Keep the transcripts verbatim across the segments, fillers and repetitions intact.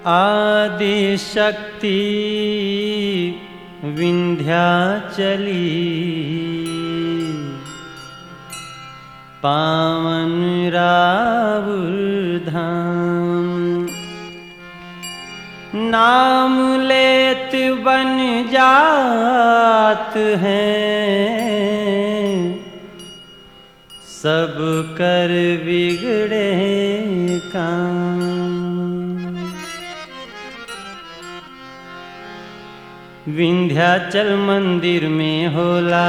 आदि शक्ति विंध्याचली पावन रावुर धाम। नाम लेत बन जात हैं सब कर बिगड़े काम। विंध्याचल मंदिर में होला,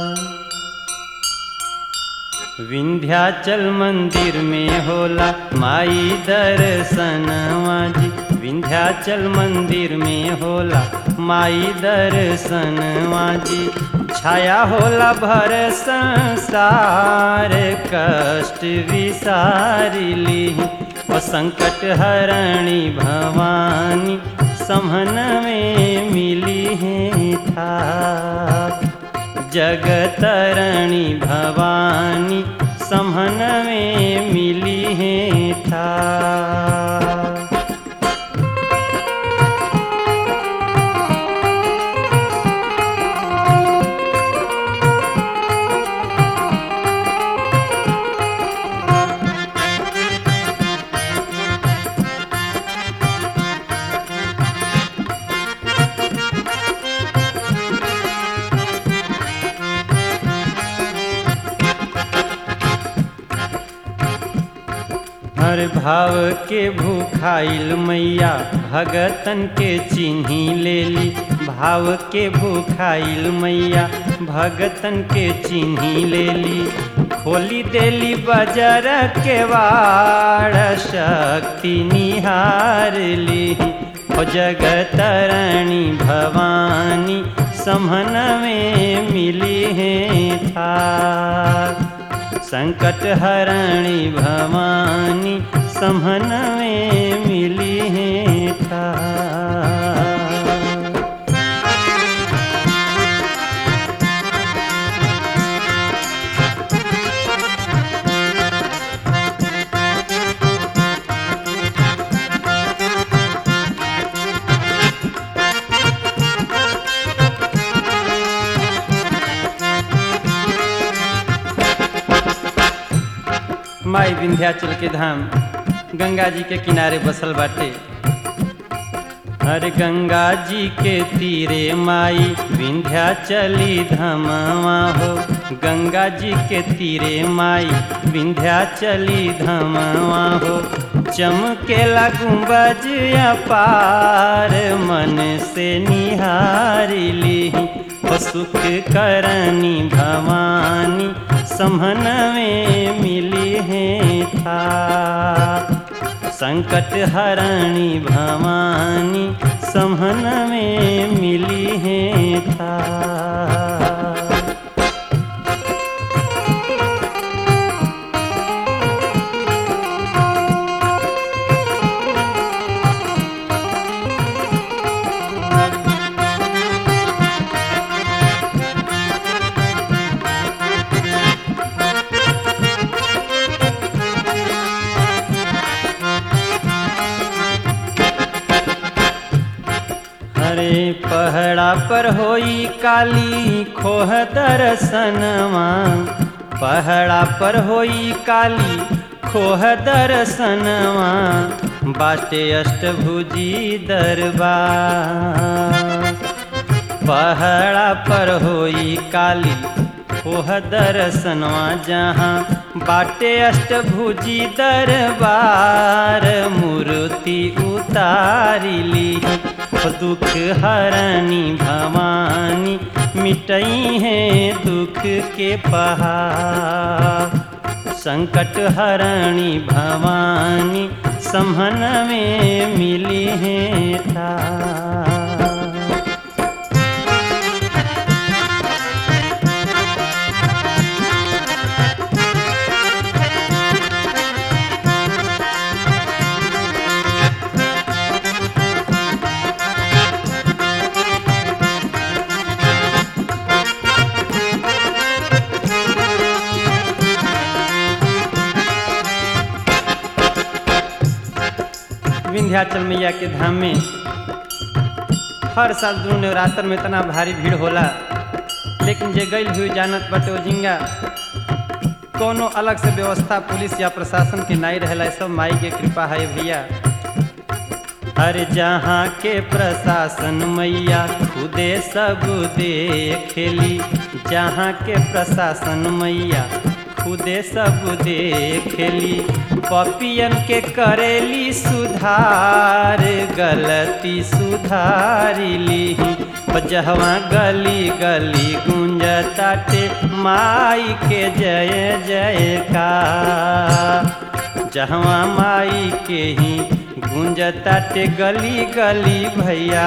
विंध्याचल मंदिर में होला माई दर्शनवा जी। विंध्याचल मंदिर में होला माई दर्शनवा जी। छाया होला भर संसार कष्ट विसारिली। और संकट हरणी भवानी समहन में मिली है था। जगतरणी भवानी समहन में मिली है था। हर भाव के भूखाइल मैया भगतन के चिन्ही लेली। भाव के भूखाइल मैया भगतन के चिन्ही लेली। खोली देली बजर के वाड़ शक्ति निहार ली। ओ जगतरणी भवानी समहन में मिली है था। संकट हरणी भवानी समहन में मिली है था। माई विंध्याचल के धाम गंगा जी के किनारे बसल बाटे। हर गंगा जी के तीरे माई विंध्याचली धामवा हो। गंगा जी के तीरे माई विंध्याचली धामवा हो। चमकेला गुंबज अपार मन से निहारिली। ओ सुख करनी भवानी समहन में मिली है था। संकट हरणी भवानी समहन में मिली है था। पहड़ा पर होई काली खोह दर्शनवा। पहड़ा पर होई काली खोह दर्शनवा। बाटे अष्टभुजी दरबार। पहड़ा पर होई काली खोह दर्शनवा। जहाँ बाटे अष्टभुजी दरबार मूर्ति उतारिली। दुख हरणी भवानी मिटई है दुख के पहाड़। संकट हरणी भवानी समहन में मिली है था। विंध्याचल मैया के धाम में हर साल दुनू नवरात्र में इतना भारी भीड़ होला, लेकिन जे गइल हुई जानत बाटे ओजिंगा कोनो अलग से व्यवस्था पुलिस या प्रशासन के नहीं रहेला। सब माई के कृपा है भैया। अरे जहाँ के प्रशासन मैया खुदे सब देखेली, जहाँ के प्रशासन मैया खुदे सब देखेली, पपियन के करेली सुधार, गलती सुधारिली। जहवा गली गली गूंजताटे माई के जय जयकार, जहवा माई के ही गूंजताटे गली गली भैया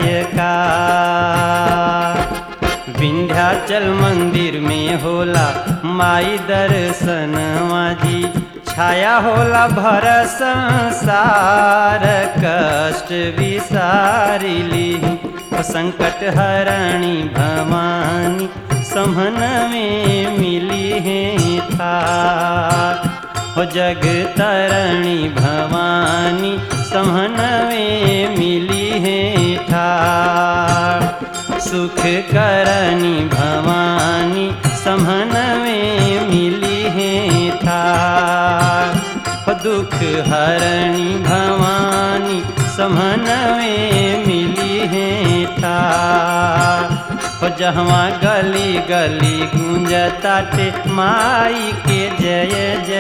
जयकार। विंध्याचल मंदिर में होला माई दर्शनवा जी, छाया होला भर संसार, कष्ट विसारिली। संकट हरणी भवानी समन में मिली है थार, हो जग तरणी भवानी समन में मिली है ठार। सुख करनी भवानी समन में मिली है ठार, दुख हरणी भवानी समन में मिली है ठार। जहवा गली गली गूंजताटे माई के जय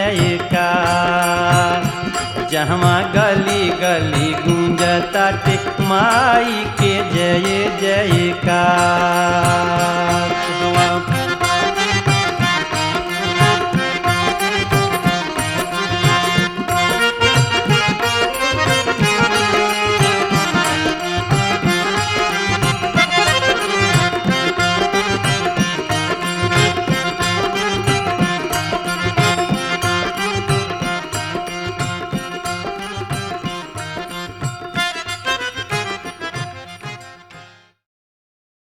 जयकार, जहवा गली गली गूंजताटे माई के जय जयकार।